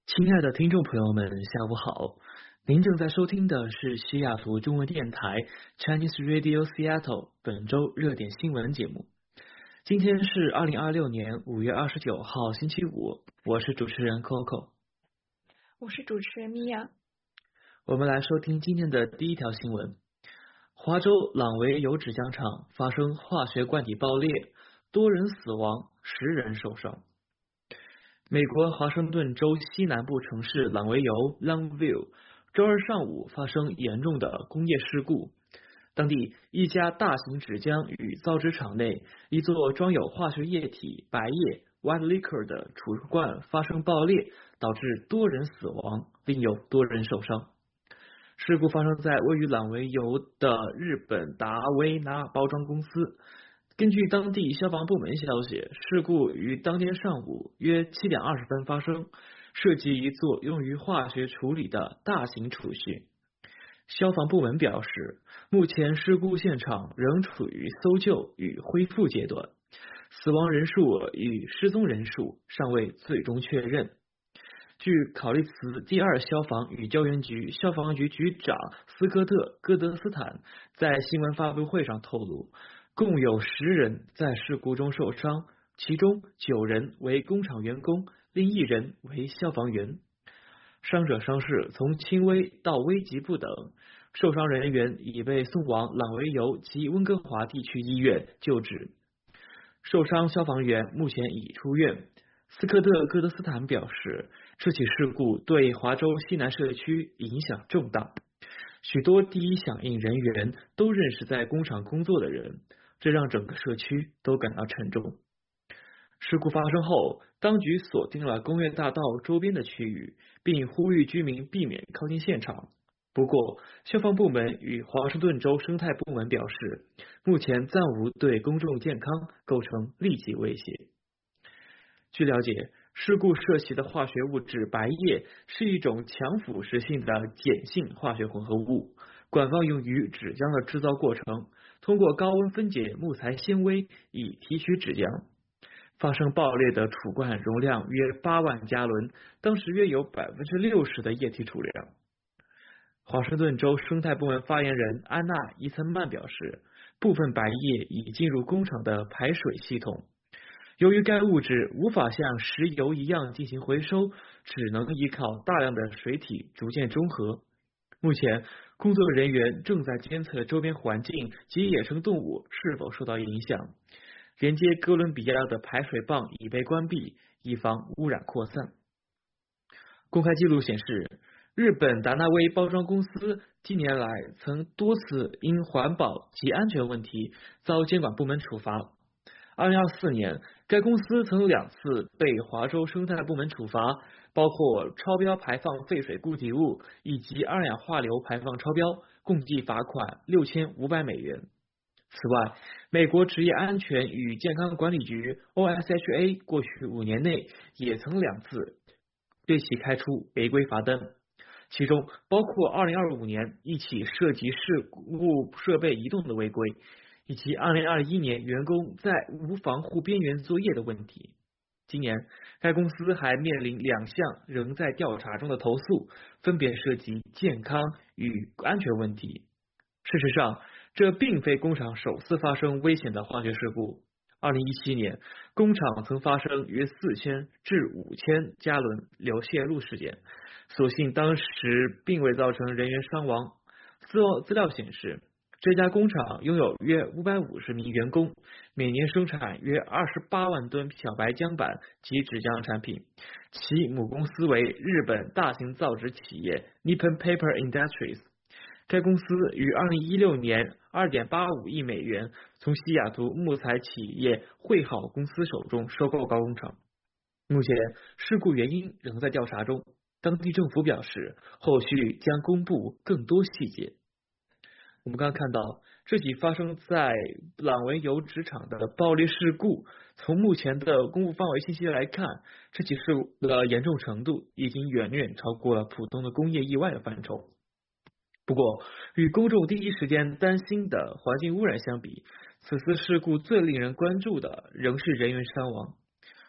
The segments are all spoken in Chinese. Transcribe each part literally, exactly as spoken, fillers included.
亲爱的听众朋友们，下午好！您正在收听的是西雅图中文电台 Chinese Radio Seattle 本周热点新闻节目。今天是二零二六年五月二十九号星期五，我是主持人 Coco， 我是主持人米娅。 我们来收听今天的第一条新闻：华州朗维油纸浆厂发生化学罐体爆裂，多人死亡，十人受伤。美国华盛顿州西南部城市朗维尤 Longview 周二上午发生严重的工业事故，当地一家大型纸浆与造纸厂内一座装有化学液体白液 white liquor 的储物罐发生爆裂，导致多人死亡，另有多人受伤。事故发生在位于朗维尤的日本达维纳包装公司。根据当地消防部门消息，事故于当天上午约七点二十分发生，涉及一座用于化学处理的大型储蓄。消防部门表示，目前事故现场仍处于搜救与恢复阶段，死亡人数与失踪人数尚未最终确认。据考利茨第二消防与救援局消防局局长斯科特·戈德斯坦在新闻发布会上透露，共有十人在事故中受伤，其中九人为工厂员工，另一人为消防员。伤者伤势从轻微到危急不等，受伤人员已被送往朗维尤及温哥华地区医院救治。受伤消防员目前已出院。斯科特·戈德斯坦表示，这起事故对华州西南社区影响重大，许多第一响应人员都认识在工厂工作的人，这让整个社区都感到沉重。事故发生后，当局锁定了工业大道周边的区域，并呼吁居民避免靠近现场。不过，消防部门与华盛顿州生态部门表示，目前暂无对公众健康构成立即威胁。据了解，事故涉及的化学物质白液是一种强腐蚀性的碱性化学混合物，管方用于纸浆的制造过程，通过高温分解木材纤维以提取纸浆。发生爆裂的储罐容量约八万加仑，当时约有百分之六十的液体储量。华盛顿州生态部门发言人安娜·伊森曼表示，部分白液已进入工厂的排水系统。由于该物质无法像石油一样进行回收，只能依靠大量的水体逐渐中和。目前，工作人员正在监测周边环境及野生动物是否受到影响。连接哥伦比亚的排水泵已被关闭，以防污染扩散。公开记录显示，日本达纳威包装公司近年来曾多次因环保及安全问题遭监管部门处罚。二零二四年，该公司曾两次被华州生态部门处罚，包括超标排放废水固体物以及二氧化硫排放超标，共计罚款六千五百美元。此外，美国职业安全与健康管理局 O S H A 过去五年内也曾两次对其开出违规罚单，其中包括二零二五年一起涉及事故设备移动的违规，以及二零二一年员工在无防护边缘作业的问题。今年，该公司还面临两项仍在调查中的投诉，分别涉及健康与安全问题。事实上，这并非工厂首次发生危险的化学事故。二零一七年，工厂曾发生约四千至五千加仑硫泄露事件，所幸当时并未造成人员伤亡。资资料显示，这家工厂拥有约五百五十名员工，每年生产约二十八万吨小白浆板及纸浆产品。其母公司为日本大型造纸企业 Nippon Paper Industries。该公司于二零一六年 二点八五亿美元从西雅图木材企业汇好公司手中收购该工厂。目前事故原因仍在调查中，当地政府表示后续将公布更多细节。我们刚刚看到这起发生在朗维油纸厂的爆裂事故，从目前的公布范围信息来看，这起事故的严重程度已经远远超过了普通的工业意外的范畴。不过，与公众第一时间担心的环境污染相比，此次事故最令人关注的仍是人员伤亡。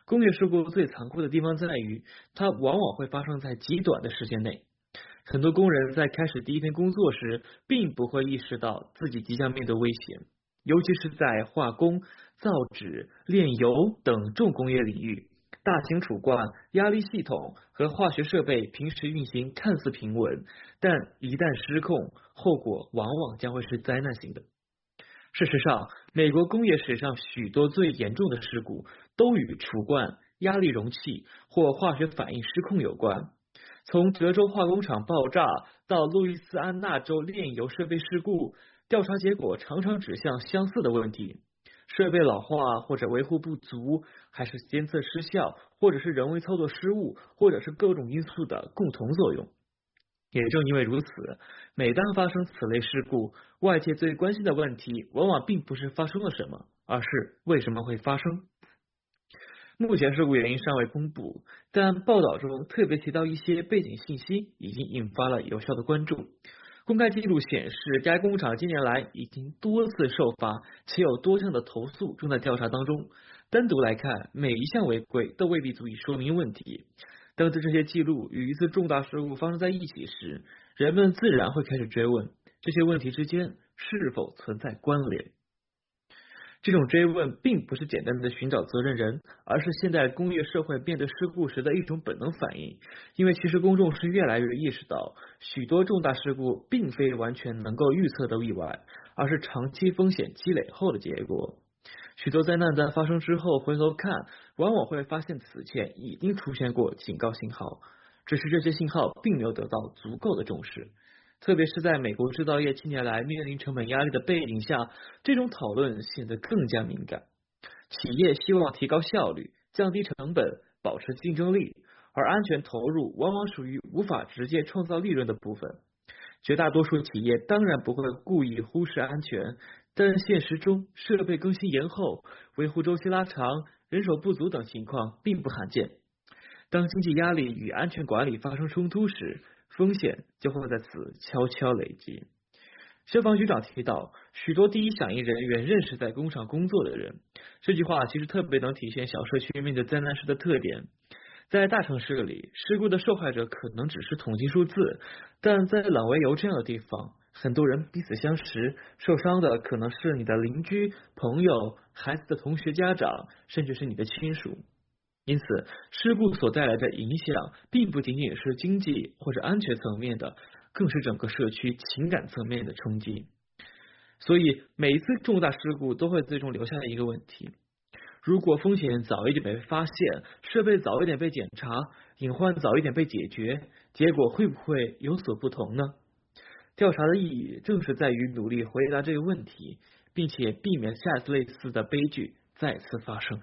工业事故最残酷的地方在于，它往往会发生在极短的时间内。很多工人在开始第一天工作时，并不会意识到自己即将面对危险，尤其是在化工、造纸、炼油等重工业领域。大型储罐、压力系统和化学设备平时运行看似平稳，但一旦失控，后果往往将会是灾难性的。事实上，美国工业史上许多最严重的事故都与储罐、压力容器或化学反应失控有关。从德州化工厂爆炸到路易斯安那州炼油设备事故，调查结果常常指向相似的问题：设备老化或者维护不足，还是监测失效，或者是人为操作失误，或者是各种因素的共同作用。也正因为如此，每当发生此类事故，外界最关心的问题往往并不是发生了什么，而是为什么会发生。目前事故原因尚未公布，但报道中特别提到一些背景信息已经引发了有效的关注。公开记录显示，该工厂近年来已经多次受罚，且有多项的投诉正在调查当中。单独来看，每一项违规都未必足以说明问题。当这些记录与一次重大事故发生在一起时，人们自然会开始追问这些问题之间是否存在关联。这种追问并不是简单的寻找责任人，而是现代工业社会面对事故时的一种本能反应。因为其实公众是越来越意识到，许多重大事故并非完全能够预测的意外，而是长期风险积累后的结果。许多灾难在发生之后回头看，往往会发现此前已经出现过警告信号，只是这些信号并没有得到足够的重视。特别是在美国制造业近年来面临成本压力的背景下，这种讨论显得更加敏感。企业希望提高效率、降低成本、保持竞争力，而安全投入往往属于无法直接创造利润的部分。绝大多数企业当然不会故意忽视安全，但现实中设备更新延后、维护周期拉长、人手不足等情况并不罕见。当经济压力与安全管理发生冲突时，风险就会在此悄悄累积。消防局长提到，许多第一响应人员认识在工厂工作的人，这句话其实特别能体现小社区面对灾难时的特点。在大城市里，事故的受害者可能只是统计数字，但在朗维尤这样的地方，很多人彼此相识，受伤的可能是你的邻居、朋友、孩子的同学、家长，甚至是你的亲属。因此，事故所带来的影响并不仅仅是经济或者安全层面的，更是整个社区情感层面的冲击。所以，每一次重大事故都会最终留下一个问题：如果风险早一点被发现，设备早一点被检查，隐患早一点被解决，结果会不会有所不同呢？调查的意义正是在于努力回答这个问题，并且避免下次类似的悲剧再次发生。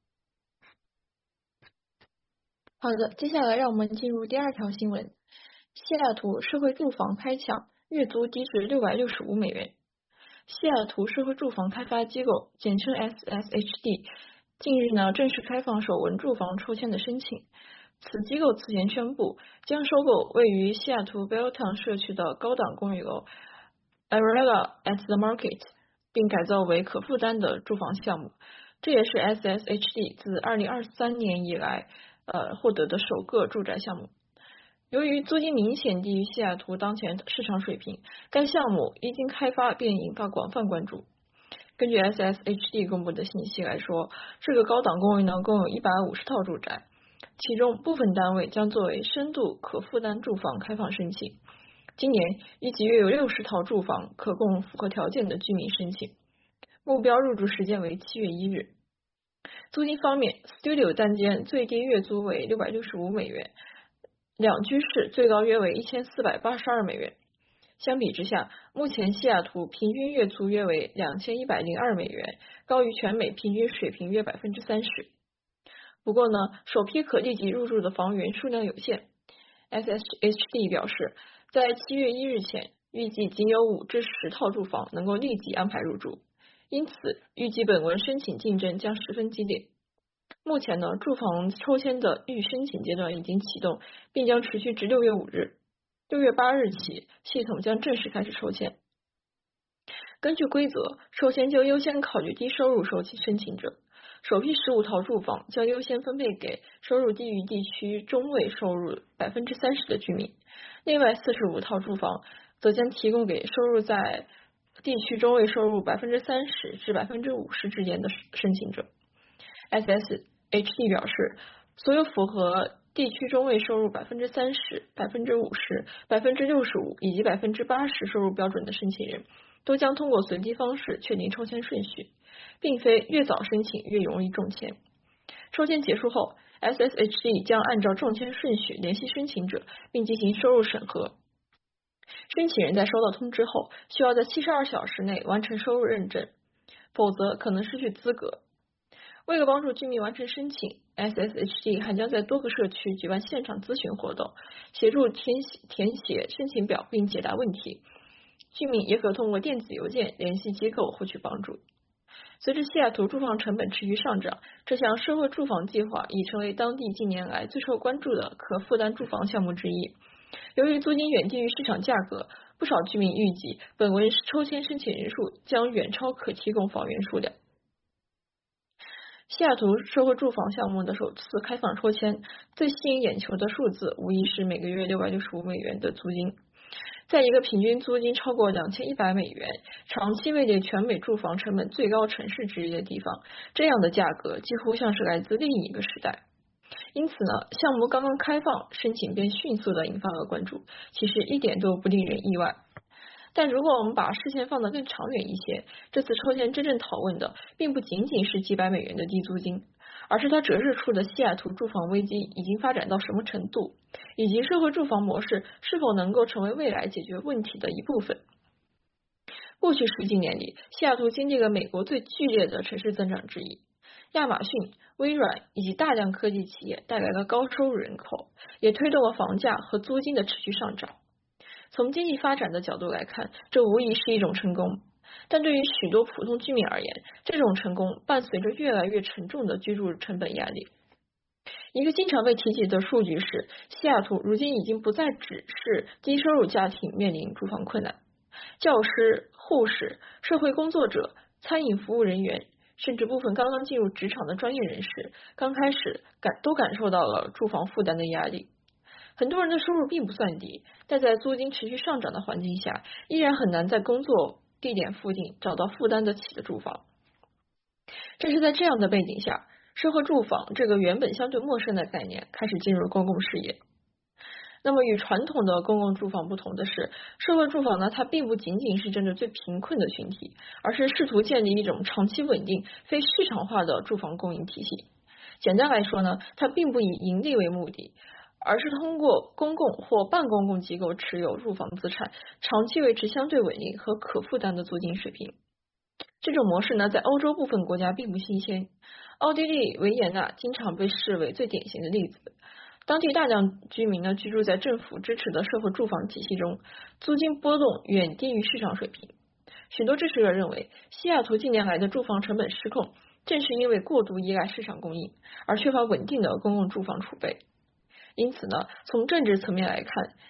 好的，接下来让我们进入第二条新闻。西雅图社会住房开抢，月租低至六百六十五美元。西雅图社会住房开发机构，简称 S S H D， 近日呢正式开放首轮住房抽签的申请。此机构此前宣布将收购位于西雅图 Belltown 社区的高档公寓楼 Arella at the Market， 并改造为可负担的住房项目。这也是 S S H D 自二零二三年以来呃获得的首个住宅项目。由于租金明显低于西雅图当前市场水平，该项目一经开发便引发广泛关注。根据 S S H D 公布的信息来说，这个高档公寓呢共有一百五十套住宅，其中部分单位将作为深度可负担住房开放申请。今年预计约有六十套住房可供符合条件的居民申请，目标入住时间为七月一日。租金方面 ，Studio 单间最低月租为六百六十五美元，两居室最高约为一千四百八十二美元。相比之下，目前西雅图平均月租约为两千一百零二美元，高于全美平均水平约百分之三十。不过呢，首批可立即入住的房源数量有限。S S H D 表示，在七月一日前，预计仅有五至十套住房能够立即安排入住，因此预计本轮申请竞争将十分激烈。目前呢，住房抽签的预申请阶段已经启动，并将持续至六月五日。六月八日起，系统将正式开始抽签。根据规则，抽签就优先考虑低收入收申请者。 首批十五套住房将优先分配给收入低于地区中位收入百分之三十的居民，另外四十五套住房则将提供给收入在地区中位收入百分之三十至百分之五十之间的申请者。S S H D 表示，所有符合地区中位收入百分之三十、百分之五十、百分之六十五以及百分之八十收入标准的申请人，都将通过随机方式确定抽签顺序，并非越早申请越容易中签。抽签结束后 ，S S H D 将按照中签顺序联系申请者，并进行收入审核。申请人在收到通知后，需要在七十二小时内完成收入认证，否则可能失去资格。为了帮助居民完成申请 ，S S H D 还将在多个社区举办现场咨询活动，协助填写填写申请表并解答问题。居民也可通过电子邮件联系机构获取帮助。随着西雅图住房成本持续上涨，这项社会住房计划已成为当地近年来最受关注的可负担住房项目之一。由于租金远低于市场价格，不少居民预计本轮抽签申请人数将远超可提供房源数量。西雅图社会住房项目的首次开放抽签，最吸引眼球的数字无疑是每个月六百六十五美元的租金。在一个平均租金超过两千一百美元、长期位列全美住房成本最高城市之一的地方，这样的价格几乎像是来自另一个时代。因此呢，项目刚刚开放，申请便迅速的引发了关注，其实一点都不令人意外。但如果我们把视线放得更长远一些，这次抽签真正讨论的并不仅仅是几百美元的低租金，而是它折射出的西雅图住房危机已经发展到什么程度，以及社会住房模式是否能够成为未来解决问题的一部分。过去十几年里，西雅图经历了美国最剧烈的城市增长之一，亚马逊、微软以及大量科技企业带来了高收入人口，也推动了房价和租金的持续上涨。从经济发展的角度来看，这无疑是一种成功，但对于许多普通居民而言，这种成功伴随着越来越沉重的居住成本压力。一个经常被提及的数据是，西雅图如今已经不再只是低收入家庭面临住房困难，教师、护士、社会工作者、餐饮服务人员，甚至部分刚刚进入职场的专业人士，刚开始感都感受到了住房负担的压力。很多人的收入并不算低，但在租金持续上涨的环境下，依然很难在工作地点附近找到负担得起的住房。正是在这样的背景下，社会住房这个原本相对陌生的概念开始进入公共视野。那么与传统的公共住房不同的是，社会住房呢，它并不仅仅是针对最贫困的群体，而是试图建立一种长期稳定、非市场化的住房供应体系。简单来说呢，它并不以盈利为目的，而是通过公共或半公共机构持有住房资产，长期维持相对稳定和可负担的租金水平。这种模式呢，在欧洲部分国家并不新鲜。奥地利维也纳经常被视为最典型的例子。当地大量居民呢居住在政府支持的社会住房体系中，租金波动远低于市场水平。许多支持者认为，西雅图近年来的住房成本失控，正是因为过度依赖市场供应，而缺乏稳定的公共住房储备。因此呢，从政治层面来看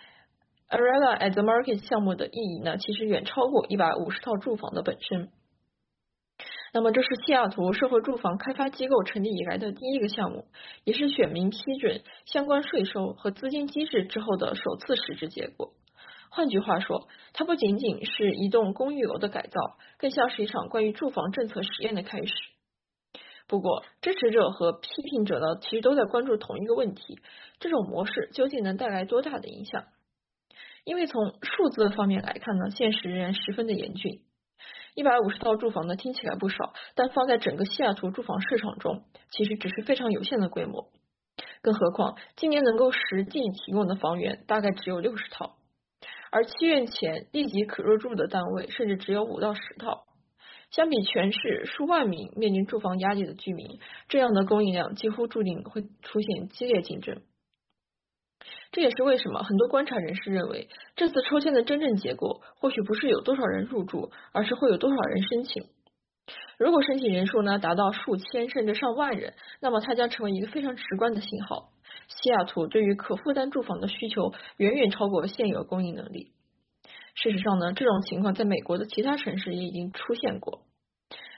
，Arella at the Market 项目的意义呢，其实远超过一百五十套住房的本身。那么这是西雅图社会住房开发机构成立以来的第一个项目，也是选民批准相关税收和资金机制之后的首次实质结果。换句话说，它不仅仅是一栋公寓楼的改造，更像是一场关于住房政策实验的开始。不过，支持者和批评者呢，其实都在关注同一个问题：这种模式究竟能带来多大的影响？因为从数字方面来看呢，现实仍然十分的严峻。一百五十套住房呢，听起来不少，但放在整个西雅图住房市场中，其实只是非常有限的规模。更何况，今年能够实际提供的房源大概只有六十套，而七月前立即可入住的单位甚至只有五到十套。相比全市数万名面临住房压力的居民，这样的供应量几乎注定会出现激烈竞争。这也是为什么很多观察人士认为，这次抽签的真正结果或许不是有多少人入住，而是会有多少人申请。如果申请人数呢达到数千甚至上万人，那么它将成为一个非常直观的信号：西雅图对于可负担住房的需求远远超过现有供应能力。事实上呢，这种情况在美国的其他城市也已经出现过。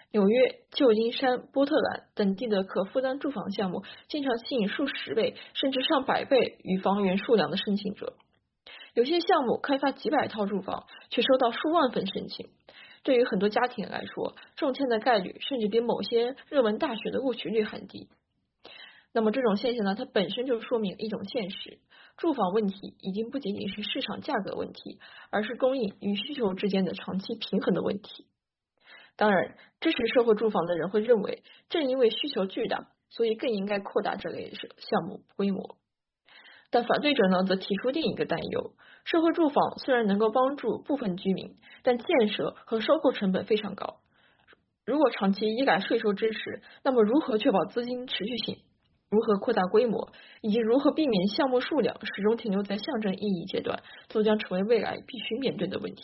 纽约、旧金山、波特兰等地的可负担住房项目经常吸引数十倍甚至上百倍于房源数量的申请者。有些项目开发几百套住房，却收到数万份申请。对于很多家庭来说，中签的概率甚至比某些热门大学的录取率还低。那么这种现象呢，它本身就说明一种现实：住房问题已经不仅仅是市场价格问题，而是供应与需求之间的长期平衡的问题。当然，支持社会住房的人会认为，正因为需求巨大，所以更应该扩大这类项目规模。但反对者呢，则提出另一个担忧：社会住房虽然能够帮助部分居民，但建设和收购成本非常高。如果长期依赖税收支持，那么如何确保资金持续性？如何扩大规模，以及如何避免项目数量始终停留在象征意义阶段，都将成为未来必须面对的问题。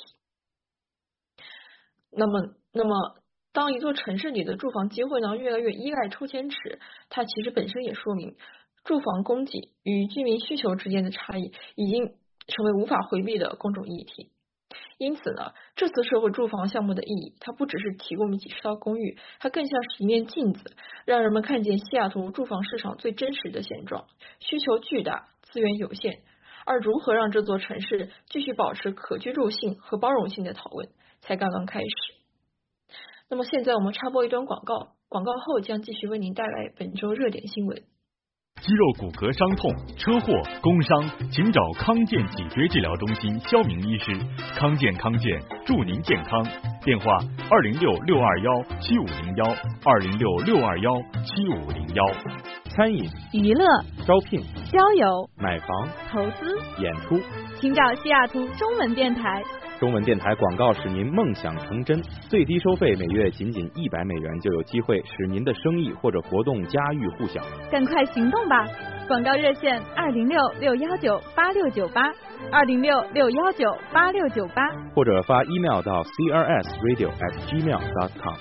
那么，那么，当一座城市里的住房机会呢越来越依赖抽签时，它其实本身也说明，住房供给与居民需求之间的差异已经成为无法回避的公众议题。因此呢，这次社会住房项目的意义，它不只是提供几十套公寓，它更像是一面镜子，让人们看见西雅图住房市场最真实的现状：需求巨大，资源有限，而如何让这座城市继续保持可居住性和包容性的讨论才刚刚开始。那么现在我们插播一段广告，广告后将继续为您带来本周热点新闻。 肌肉骨骼伤痛、车祸、工伤，请找康健脊椎治疗中心肖明医师。康健康健，祝您健康。电话：二零六六二幺七五零幺，二零六六二幺七五零幺。 餐饮、 娱乐、 招聘、 交友、 买房、 投资、 演出， 请找西雅图中文电台。 中文电台广告使您梦想成真，最低收费每月仅仅一百美元，就有机会使您的生意或者活动家喻户晓。 赶快行动吧！广告热线：二零六六幺九八六九八，二零六六幺九八六九八， 或者发 email 到 c r s radio at gmail dot com。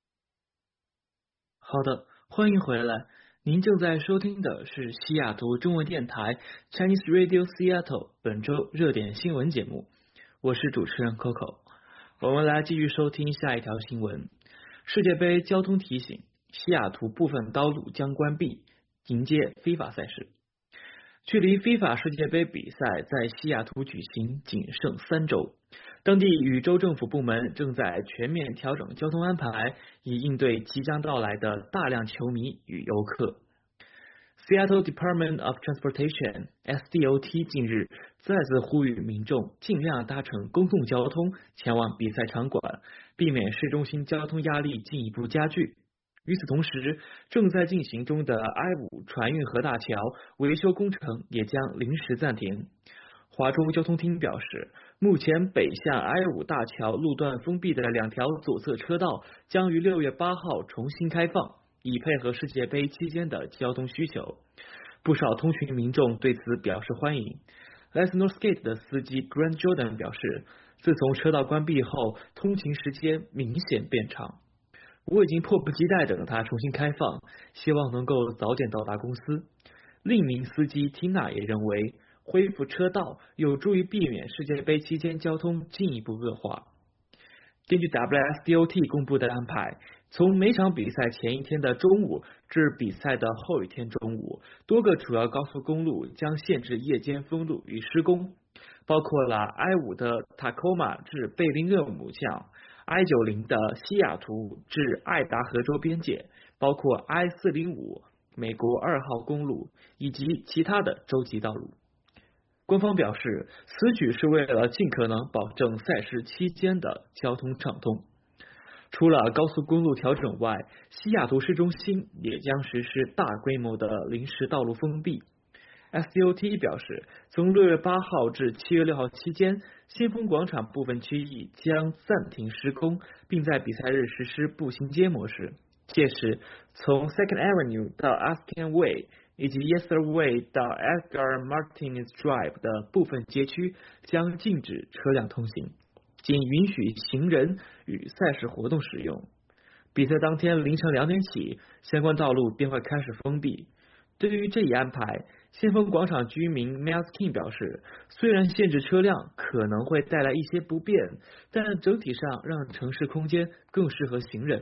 好的，欢迎回来。您正在收听的是西雅图中文电台 Chinese Radio Seattle 本周热点新闻节目，我是主持人 Coco。我们来继续收听下一条新闻。世界杯交通提醒，西雅图部分道路将关闭，迎接非法赛事。距离非法世界杯比赛在西雅图举行仅剩三周，当地与州政府部门正在全面调整交通安排，以应对即将到来的大量球迷与游客。Seattle Department of Transportation S D O T 近日再次呼吁民众尽量搭乘公共交通前往比赛场馆，避免市中心交通压力进一步加剧。与此同时，正在进行中的 I 五 船运河大桥维修工程也将临时暂停。华州交通厅表示，目前北向 I 五 大桥路段封闭的两条左侧车道将于六月八号重新开放，以配合世界杯期间的交通需求。不少通勤民众对此表示欢迎。来自 Northgate 的司机 Grant Jordan 表示，自从车道关闭后，通勤时间明显变长。我已经迫不及待等它重新开放，希望能够早点到达公司。另一名司机 Tina 也认为，恢复车道有助于避免世界杯期间交通进一步恶化。根据 W S D O T 公布的安排，从每场比赛前一天的中午至比赛的后一天中午，多个主要高速公路将限制夜间封路与施工，包括了 I 五 的 Tacoma 至贝林厄姆巷， I 九十 的西雅图至爱达荷州边界，包括 I 四零五 美国二号公路以及其他的州级道路。官方表示，此举是为了尽可能保证赛事期间的交通畅通。除了高速公路调整外，西雅图市中心也将实施大规模的临时道路封闭。S D O T 表示，从六月八号至七月六号期间，先锋广场部分区域将暂停施工，并在比赛日实施步行街模式。届时，从 Second Avenue 到 Aspen Way 以及 Yester Way 到 Edgar Martinez Drive 的部分街区将禁止车辆通行，仅允许行人与赛事活动使用。比赛当天凌晨两点起，相关道路便会开始封闭。对于这一安排，先锋广场居民 Miles King 表示，虽然限制车辆可能会带来一些不便，但整体上让城市空间更适合行人。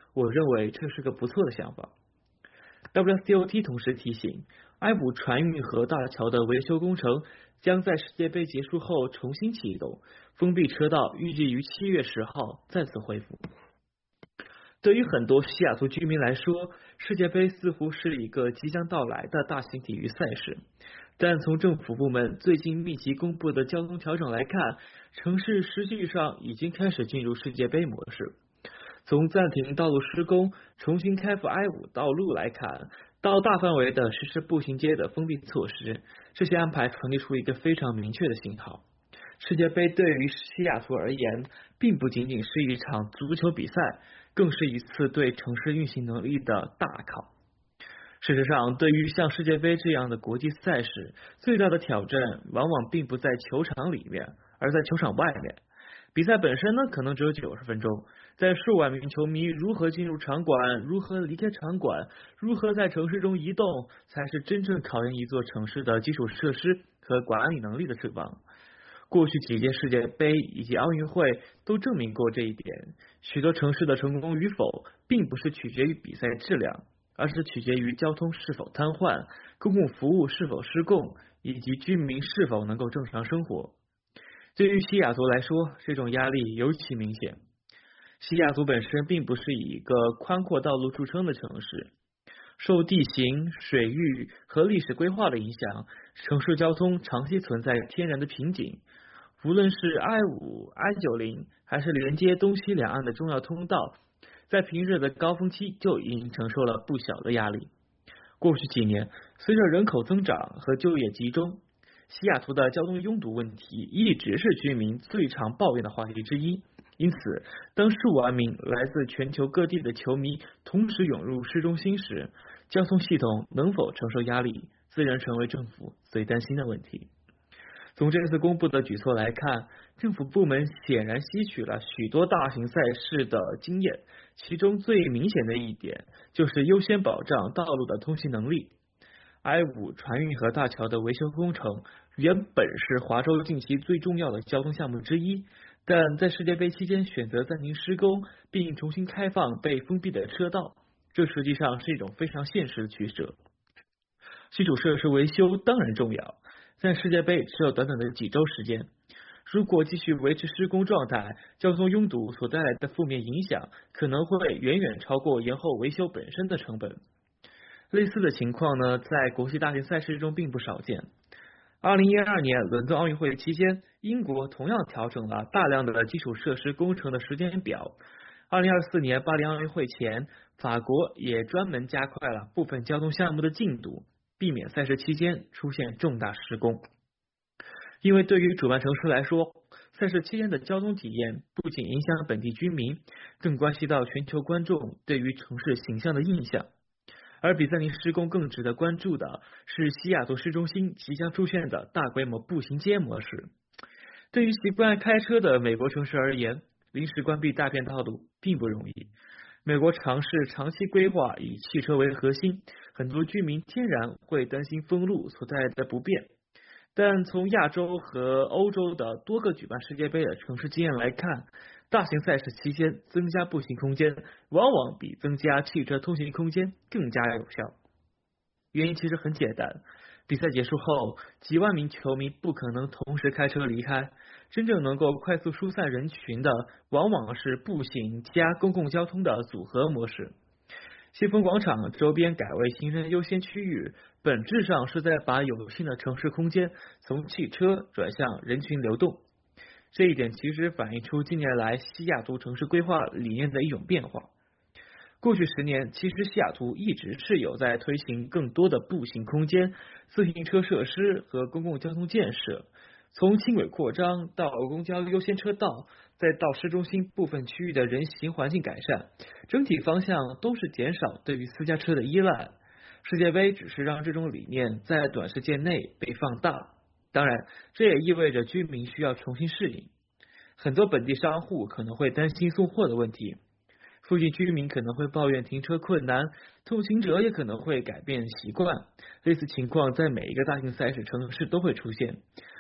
我认为这是个不错的想法。W C O T 同时提醒，埃姆船运河大桥的维修工程将在世界杯结束后重新启动，封闭车道预计于七月十号再次恢复。对于很多西雅图居民来说，世界杯似乎是一个即将到来的大型体育赛事，但从政府部门最近密集公布的交通调整来看，城市实际上已经开始进入世界杯模式。从暂停道路施工、重新开放埃武道路来看，到大范围的实施步行街的封闭措施，这些安排传递出一个非常明确的信号。世界杯对于西雅图而言，并不仅仅是一场足球比赛，更是一次对城市运行能力的大考。事实上，对于像世界杯这样的国际赛事，最大的挑战往往并不在球场里面，而在球场外面。比赛本身呢，可能只有九十分钟，在数万名球迷如何进入场馆，如何离开场馆，如何在城市中移动，才是真正考验一座城市的基础设施和管理能力的地方。过去几届世界杯以及奥运会都证明过这一点，许多城市的成功与否，并不是取决于比赛质量，而是取决于交通是否瘫痪，公共服务是否失控，以及居民是否能够正常生活。对于西雅图来说，这种压力尤其明显。西雅图本身并不是以一个宽阔道路著称的城市，受地形、水域和历史规划的影响，城市交通长期存在天然的瓶颈。无论是 I 五、I 九零，还是连接东西两岸的重要通道，在平日的高峰期就已经承受了不小的压力。过去几年，随着人口增长和就业集中，西雅图的交通拥堵问题一直是居民最常抱怨的话题之一。因此，当数万名来自全球各地的球迷同时涌入市中心时，交通系统能否承受压力，自然成为政府最担心的问题。从这次公布的举措来看，政府部门显然吸取了许多大型赛事的经验，其中最明显的一点就是优先保障道路的通行能力。I 五船运河大桥的维修工程原本是华州近期最重要的交通项目之一，但在世界杯期间选择暂停施工并重新开放被封闭的车道，这实际上是一种非常现实的取舍。基础设施维修当然重要，但世界杯只有短短的几周时间，如果继续维持施工状态，交通拥堵所带来的负面影响可能会远远超过延后维修本身的成本。类似的情况呢，在国际大型赛事中并不少见。二零一二年伦敦奥运会期间，英国同样调整了大量的基础设施工程的时间表。二零二四年巴黎奥运会前，法国也专门加快了部分交通项目的进度，避免赛事期间出现重大施工。因为对于主办城市来说，赛事期间的交通体验不仅影响本地居民，更关系到全球观众对于城市形象的印象。而比暂停施工更值得关注的是西雅图市中心即将出现的大规模步行街模式。对于习惯开车的美国城市而言，临时关闭大片道路并不容易。美国尝试长期规划以汽车为核心，很多居民天然会担心封路所带来的不便。但从亚洲和欧洲的多个举办世界杯的城市经验来看，大型赛事期间增加步行空间往往比增加汽车通行空间更加有效。原因其实很简单，比赛结束后，几万名球迷不可能同时开车离开，真正能够快速疏散人群的往往是步行加公共交通的组合模式。西风广场周边改为行人优先区域，本质上是在把有限的城市空间从汽车转向人群流动。这一点其实反映出近年来西雅图城市规划理念的一种变化。过去十年，其实西雅图一直是有在推行更多的步行空间、自行车设施和公共交通建设，从轻轨扩张到公交优先车道，再到市中心部分区域的人行环境改善，整体方向都是减少对于私家车的依赖。世界杯只是让这种理念在短时间内被放大，当然这也意味着居民需要重新适应。很多本地商户可能会担心送货的问题，附近居民可能会抱怨停车困难，通行者也可能会改变习惯。类似情况在每一个大型赛事城市都会出现，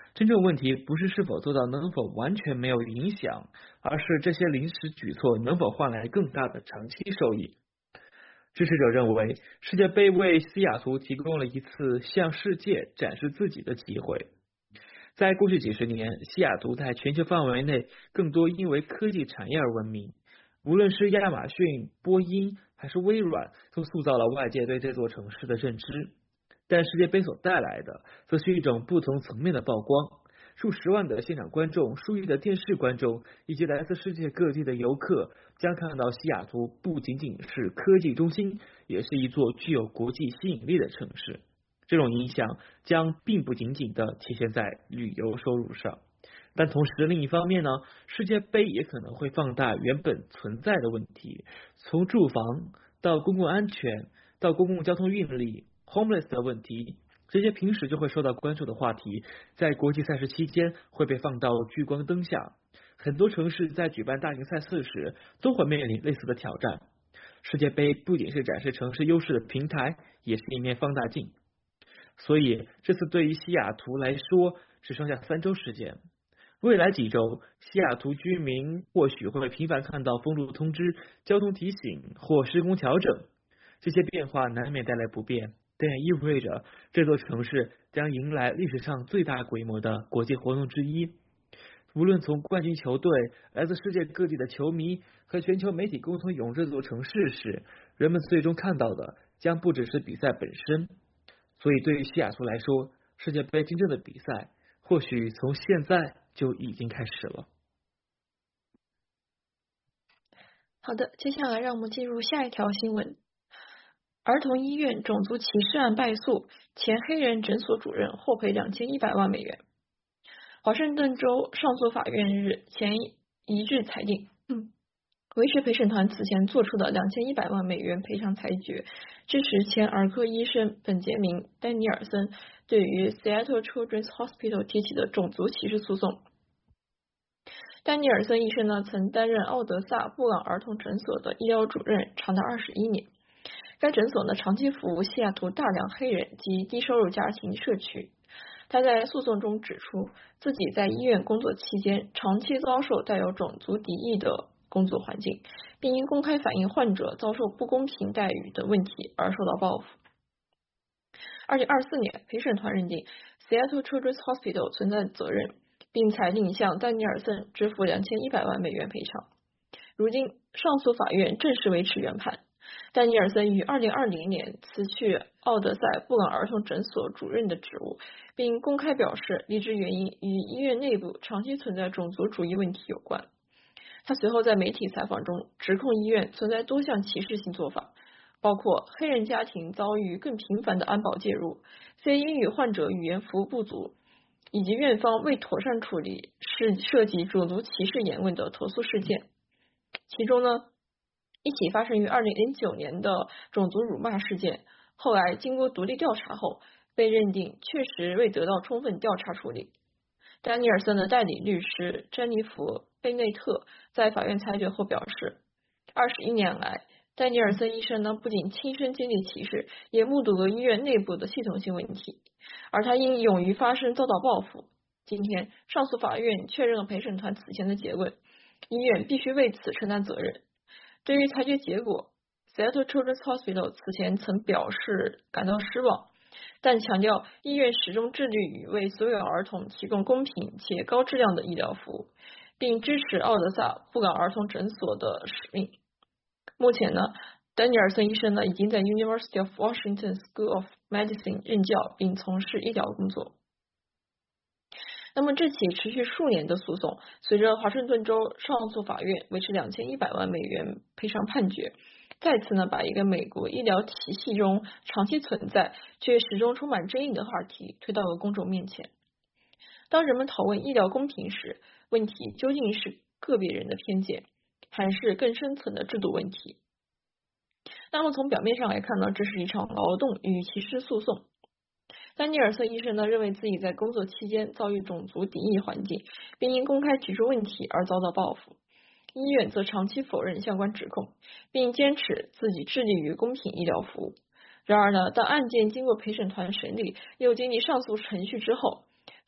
真正问题不是是否做到能否完全没有影响，而是这些临时举措能否换来更大的长期收益。支持者认为，世界杯为西雅图提供了一次向世界展示自己的机会。在过去几十年，西雅图在全球范围内更多因为科技产业而闻名，无论是亚马逊、波音还是微软，都塑造了外界对这座城市的认知。但世界杯所带来的，则是一种不同层面的曝光。数十万的现场观众、数亿的电视观众以及来自世界各地的游客，将看到西雅图不仅仅是科技中心，也是一座具有国际吸引力的城市。这种影响将并不仅仅的体现在旅游收入上，但同时另一方面呢，世界杯也可能会放大原本存在的问题，从住房到公共安全到公共交通运力 homeless 的问题，这些平时就会受到关注的话题，在国际赛事期间会被放到聚光灯下。很多城市在举办大型赛事时都会面临类似的挑战。世界杯不仅是展示城市优势的平台，也是一面放大镜。所以这次对于西雅图来说只剩下三周时间，未来几周西雅图居民或许会频繁看到封路通知、交通提醒或施工调整。这些变化难免带来不便，但也意味着这座城市将迎来历史上最大规模的国际活动之一。无论从冠军球队、来自世界各地的球迷和全球媒体共同涌入这座城市时，人们最终看到的将不只是比赛本身。所以对于西雅图来说，世界杯真正的比赛或许从现在就已经开始了。 好的，接下来让我们进入下一条新闻。儿童医院种族歧视案败诉，前黑人诊所主任获赔两千一百万美元。华盛顿州上诉法院日前一致裁定，嗯，维持陪审团此前做出的两千一百万美元赔偿裁决，支持前儿科医生本杰明·丹尼尔森对于 Seattle Children's Hospital 提起的种族歧视诉讼。丹尼尔森医生呢，曾担任奥德萨布朗儿童诊所的医疗主任长达二十一年。该诊所呢，长期服务西雅图大量黑人及低收入家庭社区。他在诉讼中指出，自己在医院工作期间长期遭受带有种族敌意的工作环境，并因公开反映患者遭受不公平待遇的问题而受到报复。二零二四年，陪审团认定 Seattle Children's Hospital 存在责任，并裁定向丹尼尔森支付两千一百万美元赔偿。如今，上诉法院正式维持原判。丹尼尔森于二零二零年辞去奥德赛布朗儿童诊所主任的职务，并公开表示离职原因与医院内部长期存在种族主义问题有关。他随后在媒体采访中指控医院存在多项歧视性做法，包括黑人家庭遭遇更频繁的安保介入、非英语患者语言服务不足，以及院方未妥善处理是涉及种族歧视言论的投诉事件。其中呢，一起发生于二零零九年的种族辱骂事件，后来经过独立调查后，被认定确实未得到充分调查处理。丹尼尔森的代理律师詹妮弗·贝内特在法院裁决后表示，二十一年来，丹尼尔森医生呢不仅亲身经历歧视，也目睹了医院内部的系统性问题，而他因勇于发声遭到报复。今天，上诉法院确认了陪审团此前的结论，医院必须为此承担责任。对于裁决结果， Seattle Children's Hospital 此前曾表示感到失望，但强调医院始终致力于为所有儿童提供公平且高质量的医疗服务，并支持奥德萨布朗儿童诊所的使命。目前呢，丹尼尔森医生呢已经在 University of Washington School of Medicine 任教并从事医疗工作。那么这起持续数年的诉讼，随着华盛顿州上诉法院维持两千一百万美元赔偿判决，再次呢把一个美国医疗体系中长期存在却始终充满争议的话题推到了公众面前。当人们讨论医疗公平时，问题究竟是个别人的偏见，还是更深层的制度问题？那么从表面上来看呢，这是一场劳动与歧视诉讼。丹尼尔森医生呢认为自己在工作期间遭遇种族敌意环境，并因公开提出问题而遭到报复。医院则长期否认相关指控，并坚持自己致力于公平医疗服务。然而呢，当案件经过陪审团审理，又经历上诉程序之后，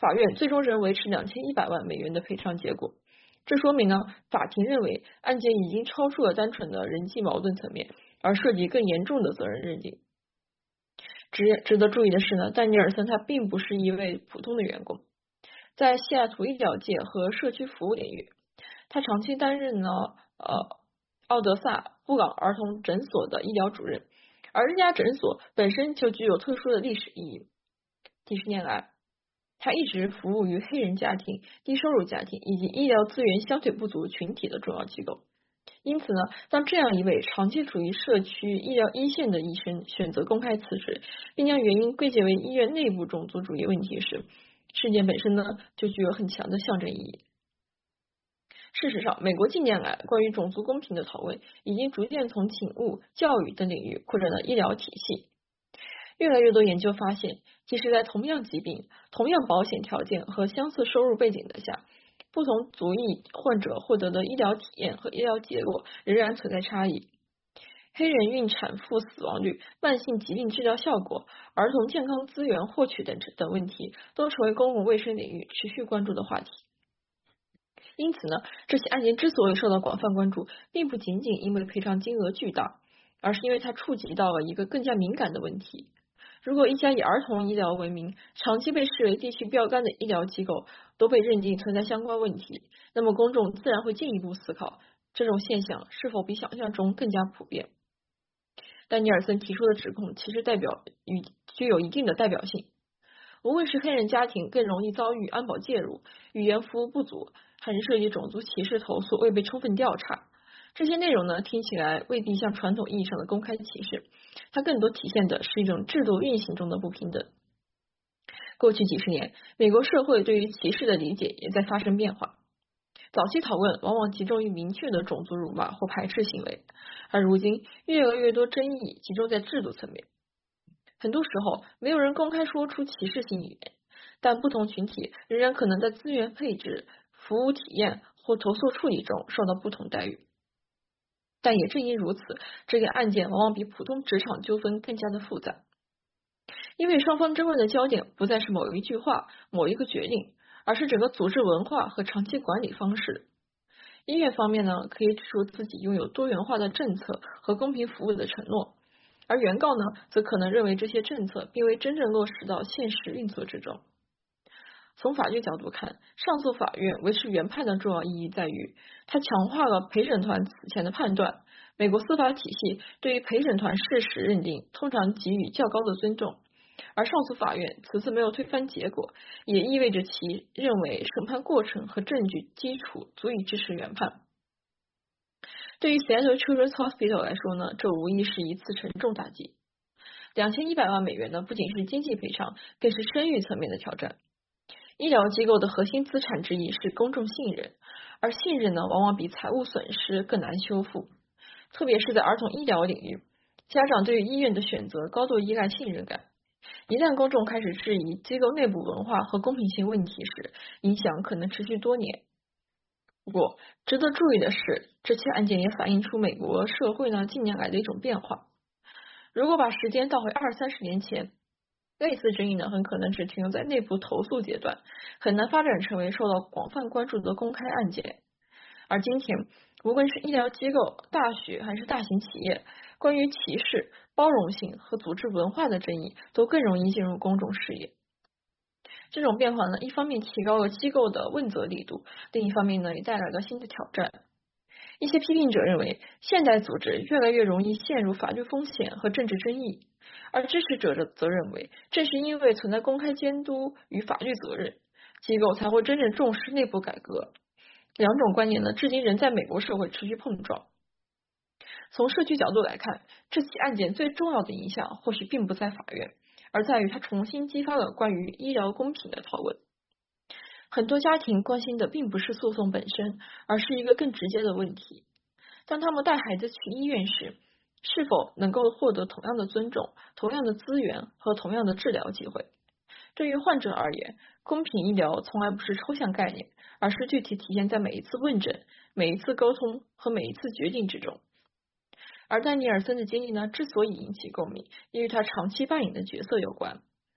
法院最终仍维持两千一百万美元的赔偿结果。这说明呢，法庭认为案件已经超出了单纯的人际矛盾层面，而涉及更严重的责任认定。值值得注意的是呢，丹尼尔森他并不是一位普通的员工，在西雅图医疗界和社区服务领域，他长期担任呢呃奥德萨布港儿童诊所的医疗主任，而这家诊所本身就具有特殊的历史意义。几十年来，他一直服务于黑人家庭、低收入家庭以及医疗资源相对不足群体的重要机构。因此呢，当这样一位长期处于社区医疗一线的医生选择公开辞职，并将原因归结为医院内部种族主义问题时，事件本身呢就具有很强的象征意义。事实上，美国近年来关于种族公平的讨论已经逐渐从警务、教育等领域扩展到医疗体系。越来越多研究发现，即使在同样疾病、同样保险条件和相似收入背景的下，不同族裔患者获得的医疗体验和医疗结果仍然存在差异。黑人孕产妇死亡率、慢性疾病治疗效果、儿童健康资源获取等等问题，都成为公共卫生领域持续关注的话题。因此呢，这起案件之所以受到广泛关注，并不仅仅因为赔偿金额巨大，而是因为它触及到了一个更加敏感的问题。如果一家以儿童医疗为名、长期被视为地区标杆的医疗机构都被认定存在相关问题，那么公众自然会进一步思考，这种现象是否比想象中更加普遍。丹尼尔森提出的指控其实代表与具有一定的代表性。无论是黑人家庭更容易遭遇安保介入、语言服务不足，还是涉及种族歧视投诉未被充分调查，这些内容呢，听起来未必像传统意义上的公开歧视，它更多体现的是一种制度运行中的不平等。过去几十年，美国社会对于歧视的理解也在发生变化。早期讨论往往集中于明确的种族辱骂或排斥行为，而如今越来越多争议集中在制度层面。很多时候，没有人公开说出歧视性语言，但不同群体仍然可能在资源配置、服务体验或投诉处理中受到不同待遇。但也正因如此，这个案件往往比普通职场纠纷更加的复杂，因为双方争论的焦点不再是某一句话、某一个决定，而是整个组织文化和长期管理方式。医院方面呢，可以指出自己拥有多元化的政策和公平服务的承诺，而原告呢，则可能认为这些政策并未真正落实到现实运作之中。从法律角度看，上诉法院维持原判的重要意义在于，它强化了陪审团此前的判断。美国司法体系对于陪审团事实认定通常给予较高的尊重，而上诉法院此次没有推翻结果，也意味着其认为审判过程和证据基础足以支持原判。对于 Seattle Children's Hospital 来说呢，这无疑是一次沉重打击。两千一百万美元呢，不仅是经济赔偿，更是声誉层面的挑战。医疗机构的核心资产之一是公众信任，而信任呢，往往比财务损失更难修复。特别是在儿童医疗领域，家长对于医院的选择高度依赖信任感。一旦公众开始质疑机构内部文化和公平性问题时，影响可能持续多年。不过，值得注意的是，这起案件也反映出美国社会呢近年来的一种变化。如果把时间倒回二三十年前，类似争议呢很可能只停留在内部投诉阶段，很难发展成为受到广泛关注的公开案件。而今天，无论是医疗机构、大学还是大型企业，关于歧视、包容性和组织文化的争议都更容易进入公众视野。这种变化呢，一方面提高了机构的问责力度，另一方面呢，也带来了新的挑战。一些批评者认为，现代组织越来越容易陷入法律风险和政治争议，而支持者则认为，正是因为存在公开监督与法律责任，机构才会真正重视内部改革。两种观念呢，至今仍在美国社会持续碰撞。从社区角度来看，这起案件最重要的影响或许并不在法院，而在于它重新激发了关于医疗公平的讨论。很多家庭关心的并不是诉讼本身，而是一个更直接的问题：当他们带孩子去医院时，是否能够获得同样的尊重、同样的资源和同样的治疗机会？对于患者而言，公平医疗从来不是抽象概念，而是具体体现在每一次问诊、每一次沟通和每一次决定之中。而丹尼尔森的经历呢，之所以引起共鸣，也与他长期扮演的角色有关。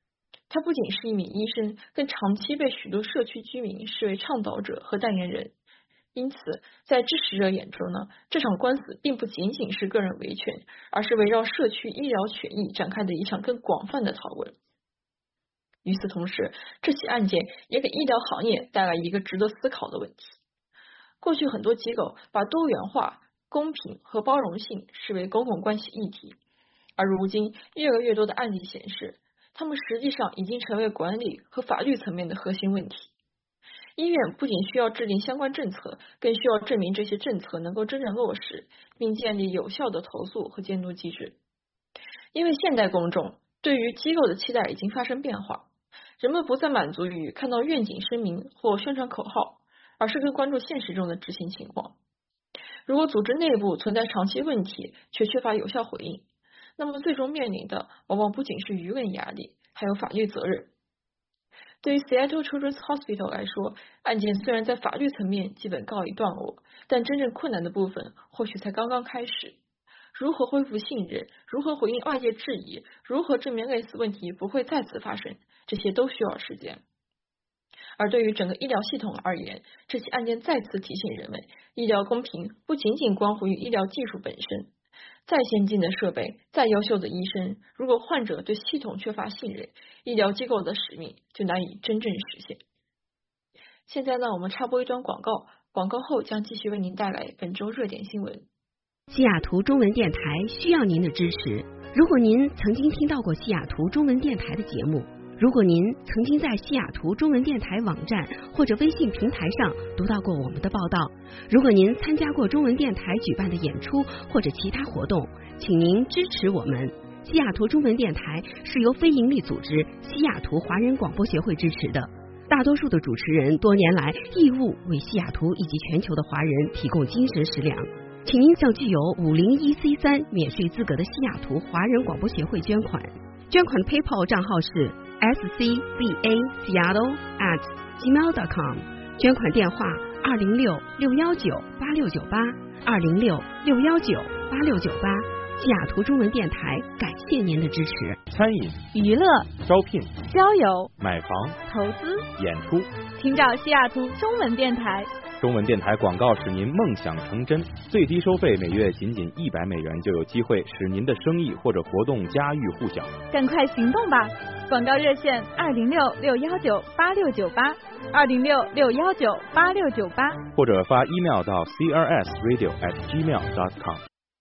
他不仅是一名医生，更长期被许多社区居民视为倡导者和代言人。因此，在支持者眼中呢，这场官司并不仅仅是个人维权，而是围绕社区医疗权益展开的一场更广泛的讨论。与此同时，这起案件也给医疗行业带来一个值得思考的问题。过去很多机构把多元化、公平和包容性视为公共关系议题，而如今越来越多的案例显示，他们实际上已经成为管理和法律层面的核心问题。医院不仅需要制定相关政策，更需要证明这些政策能够真正落实，并建立有效的投诉和监督机制。因为现代公众对于机构的期待已经发生变化，人们不再满足于看到愿景声明或宣传口号，而是更关注现实中的执行情况。如果组织内部存在长期问题，却缺乏有效回应，那么最终面临的往往不仅是舆论压力，还有法律责任。对于 Seattle Children's Hospital 来说，案件虽然在法律层面基本告一段落，但真正困难的部分或许才刚刚开始。如何恢复信任，如何回应外界质疑，如何证明类似问题不会再次发生，这些都需要时间。而对于整个医疗系统而言，这起案件再次提醒人们，医疗公平不仅仅关乎于医疗技术本身。再先进的设备，再优秀的医生，如果患者对系统缺乏信任，医疗机构的使命就难以真正实现。现在呢，我们插播一段广告，广告后将继续为您带来本周热点新闻。 西雅图中文电台需要您的支持。如果您曾经听到过西雅图中文电台的节目，如果您曾经在西雅图中文电台网站或者微信平台上读到过我们的报道，如果您参加过中文电台举办的演出或者其他活动，请您支持我们。西雅图中文电台是由非营利组织西雅图华人广播协会支持的，大多数的主持人多年来义务为西雅图以及全球的华人提供精神食粮。请您向具有五零一 C 三免税资格的西雅图华人广播协会捐款，捐款的 PayPal 账号是 s c b a seattle at gmail dot com， 捐款电话二零六六幺九八六九八二零六六幺九八六九八。西雅图中文电台感谢您的支持。 餐饮、 娱乐、 招聘、 交友、 买房、 投资、 演出， 请找西雅图中文电台。 中文电台广告使您梦想成真，最低收费每月仅仅一百美元，就有机会使您的生意或者活动家喻户晓。 赶快行动吧！广告热线二零六六幺九八六九八二零六六幺九八六九八， 或者发 email 到 c r s radio at gmail dot com。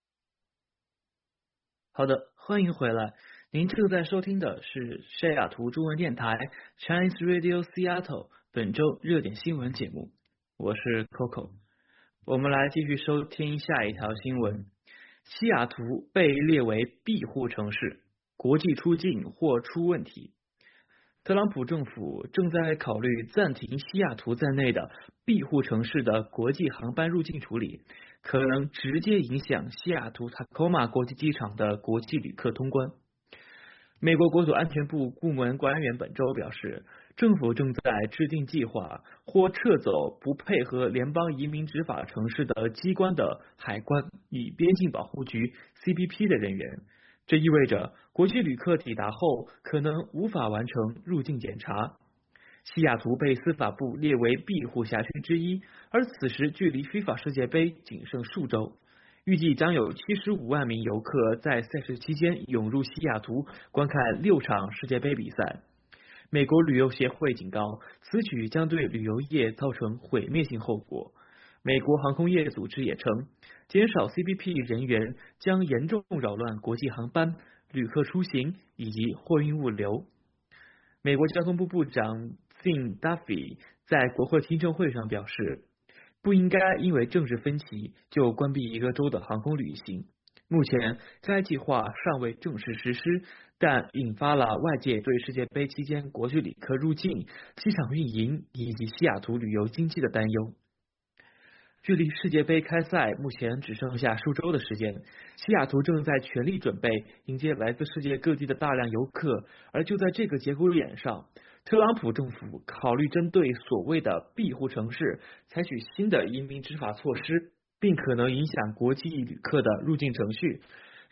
好的，欢迎回来。您正在收听的是西雅图中文电台 Chinese Radio Seattle 本周热点新闻节目，我是 Coco。 我们来继续收听下一条新闻。西雅图被列为庇护城市，国际出境或出问题。特朗普政府正在考虑暂停西雅图在内的庇护城市的国际航班入境处理，可能直接影响西雅图塔科马国际机场的国际旅客通关。美国国土安全部顾问官员本周表示，政府正在制定计划或撤走不配合联邦移民执法城市的机关的海关与边境保护局 C B P 的人员。这意味着国际旅客抵达后可能无法完成入境检查。西雅图被司法部列为庇护辖区之一，而此时距离 FIFA 世界杯仅剩数周，预计将有七十五万名游客在赛事期间涌入西雅图观看六场世界杯比赛。美国旅游协会警告，此举将对旅游业造成毁灭性后果。美国航空业组织也称，减少 C B P 人员将严重扰乱国际航班、旅客出行以及货运物流。美国交通部部长 Tim Duffy 在国会听证会上表示，不应该因为政治分歧就关闭一个州的航空旅行。目前该计划尚未正式实施，但引发了外界对世界杯期间国际旅客入境、机场运营以及西雅图旅游经济的担忧。距离世界杯开赛目前只剩下数周的时间，西雅图正在全力准备迎接来自世界各地的大量游客，而就在这个节骨眼上，特朗普政府考虑针对所谓的庇护城市采取新的移民执法措施，并可能影响国际旅客的入境程序。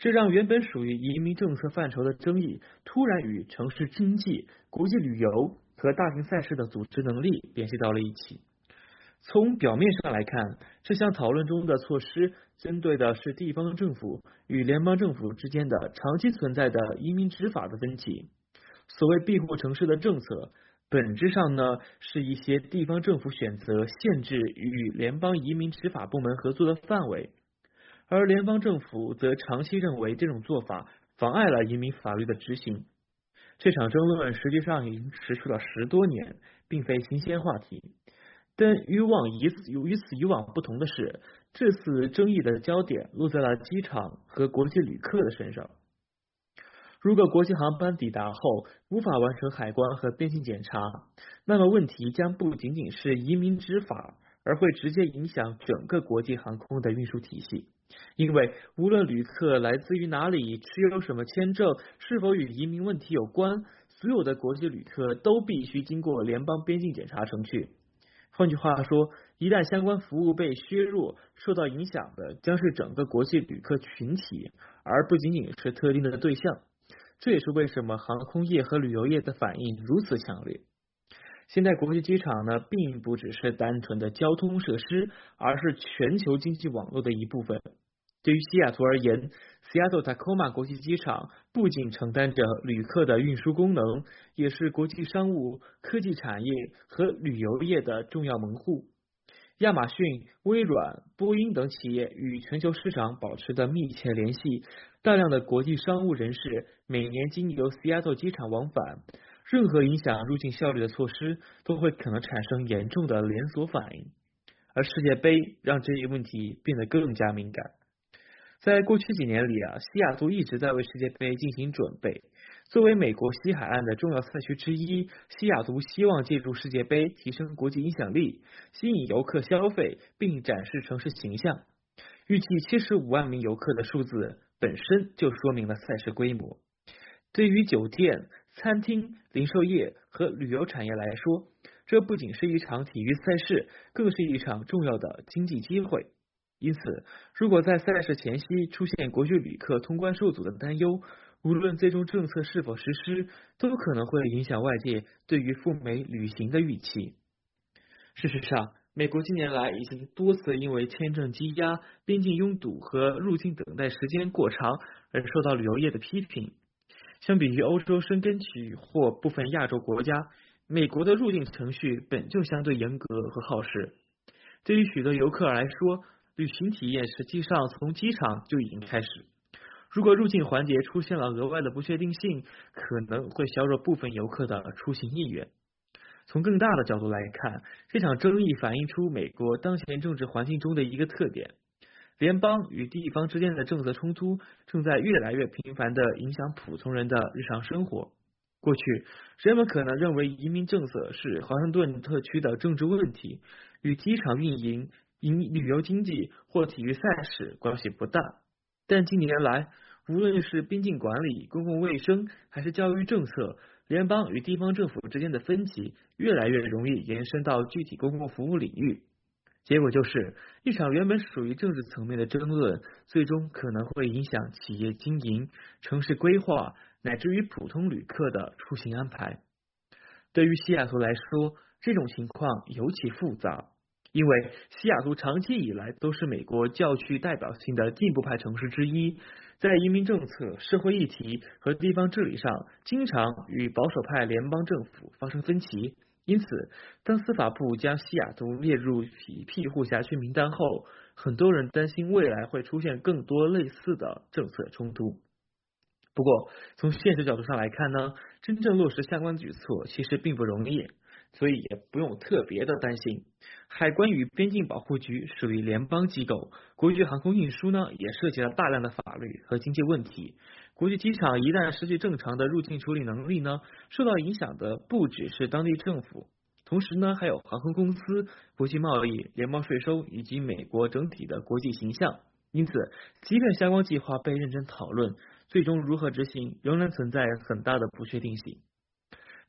这让原本属于移民政策范畴的争议，突然与城市经济、国际旅游和大型赛事的组织能力联系到了一起。从表面上来看，这项讨论中的措施针对的是地方政府与联邦政府之间的长期存在的移民执法的分歧。所谓庇护城市的政策，本质上呢是一些地方政府选择限制与联邦移民执法部门合作的范围，而联邦政府则长期认为这种做法妨碍了移民法律的执行。这场争论实际上已经持续了十多年，并非新鲜话题。但与往以此与此以往不同的是，这次争议的焦点落在了机场和国际旅客的身上。如果国际航班抵达后无法完成海关和边境检查，那么问题将不仅仅是移民执法，而会直接影响整个国际航空的运输体系。因为无论旅客来自于哪里，持有什么签证，是否与移民问题有关，所有的国际旅客都必须经过联邦边境检查程序。换句话说，一旦相关服务被削弱，受到影响的将是整个国际旅客群体，而不仅仅是特定的对象。这也是为什么航空业和旅游业的反应如此强烈。现在国际机场呢，并不只是单纯的交通设施，而是全球经济网络的一部分。对于西雅图而言，西雅图 Tacoma 国际机场不仅承担着旅客的运输功能，也是国际商务、科技产业和旅游业的重要门户。亚马逊、微软、波音等企业与全球市场保持着密切联系，大量的国际商务人士每年经由西雅图机场往返，任何影响入境效率的措施都会可能产生严重的连锁反应。而世界杯让这一问题变得更加敏感。在过去几年里啊，西雅图一直在为世界杯进行准备。作为美国西海岸的重要赛区之一，西雅图希望借助世界杯提升国际影响力，吸引游客消费，并展示城市形象。预计七十五万名游客的数字本身就说明了赛事规模。对于酒店、餐厅、零售业和旅游产业来说，这不仅是一场体育赛事，更是一场重要的经济机会。因此，如果在赛事前夕出现国际旅客通关受阻的担忧，无论最终政策是否实施，都可能会影响外界对于赴美旅行的预期。事实上，美国近年来已经多次因为签证积压、边境拥堵和入境等待时间过长而受到旅游业的批评。相比于欧洲深根区或部分亚洲国家，美国的入境程序本就相对严格和耗时。对于许多游客来说，旅行体验实际上从机场就已经开始。如果入境环节出现了额外的不确定性，可能会削弱部分游客的出行意愿。从更大的角度来看，这场争议反映出美国当前政治环境中的一个特点：联邦与地方之间的政策冲突正在越来越频繁地影响普通人的日常生活。过去，人们可能认为移民政策是华盛顿特区的政治问题，与机场运营、旅游经济或体育赛事关系不大。但近年来，无论是边境管理、公共卫生还是教育政策，联邦与地方政府之间的分歧越来越容易延伸到具体公共服务领域。结果就是，一场原本属于政治层面的争论，最终可能会影响企业经营、城市规划，乃至于普通旅客的出行安排。对于西雅图来说，这种情况尤其复杂。因为西雅图长期以来都是美国较具代表性的进步派城市之一，在移民政策、社会议题和地方治理上，经常与保守派联邦政府发生分歧。因此，当司法部将西雅图列入庇庇护辖区名单后，很多人担心未来会出现更多类似的政策冲突。不过，从现实角度上来看呢，真正落实相关举措其实并不容易。所以也不用特别的担心。海关与边境保护局属于联邦机构，国际航空运输呢也涉及了大量的法律和经济问题。国际机场一旦失去正常的入境处理能力呢，受到影响的不只是当地政府，同时呢还有航空公司、国际贸易、联邦税收以及美国整体的国际形象。因此，即便相关计划被认真讨论，最终如何执行仍然存在很大的不确定性。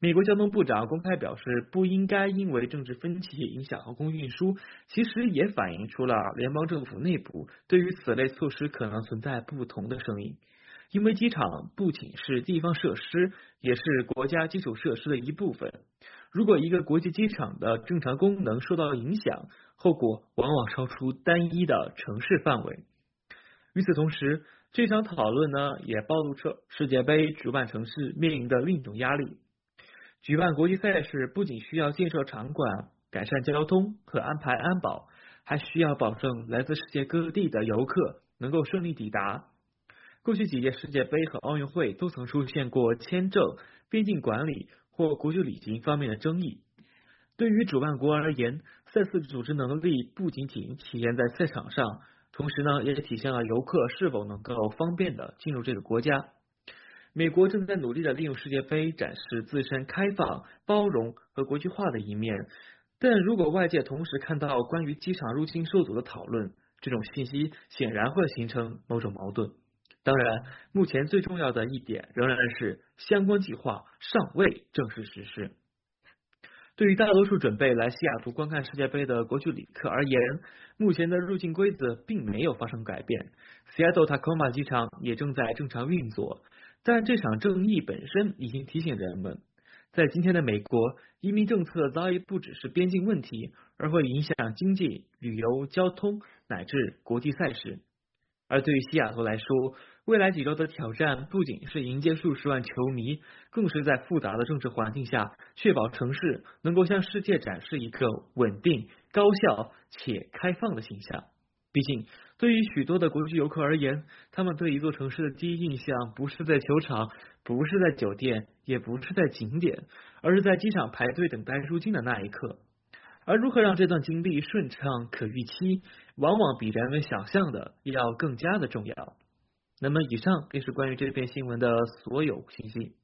美国交通部长公开表示，不应该因为政治分歧影响航空运输，其实也反映出了联邦政府内部对于此类措施可能存在不同的声音。因为机场不仅是地方设施，也是国家基础设施的一部分。如果一个国际机场的正常功能受到影响，后果往往超出单一的城市范围。与此同时，这场讨论呢也暴露出世界杯主办城市面临的另一种压力。举办国际赛事不仅需要建设场馆、改善交通和安排安保，还需要保证来自世界各地的游客能够顺利抵达。过去几届世界杯和奥运会都曾出现过签证、边境管理或国际旅行方面的争议。对于主办国而言，赛事组织能力不仅仅体现在赛场上，同时呢，也体现了游客是否能够方便的进入这个国家。美国正在努力的利用世界杯展示自身开放、包容和国际化的一面，但如果外界同时看到关于机场入境受阻的讨论，这种信息显然会形成某种矛盾。当然，目前最重要的一点仍然是相关计划尚未正式实施。对于大多数准备来西雅图观看世界杯的国际旅客而言，目前的入境规则并没有发生改变。Seattle Tacoma 机场也正在正常运作，但这场争议本身已经提醒人们，在今天的美国，移民政策早已不只是边境问题，而会影响经济、旅游、交通乃至国际赛事。而对于西雅图来说，未来几周的挑战不仅是迎接数十万球迷，更是在复杂的政治环境下，确保城市能够向世界展示一个稳定、高效且开放的形象。毕竟，对于许多的国际游客而言，他们对一座城市的第一印象不是在球场，不是在酒店，也不是在景点，而是在机场排队等待入境的那一刻。而如何让这段经历顺畅可预期，往往比人们想象的要更加的重要。那么以上便是关于这篇新闻的所有信息。